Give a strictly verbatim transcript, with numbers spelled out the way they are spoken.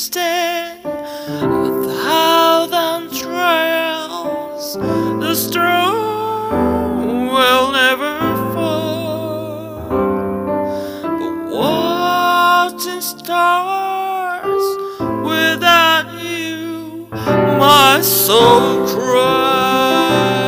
stand a thousand trials, the storm will never fall. But watching stars without you, my soul cries.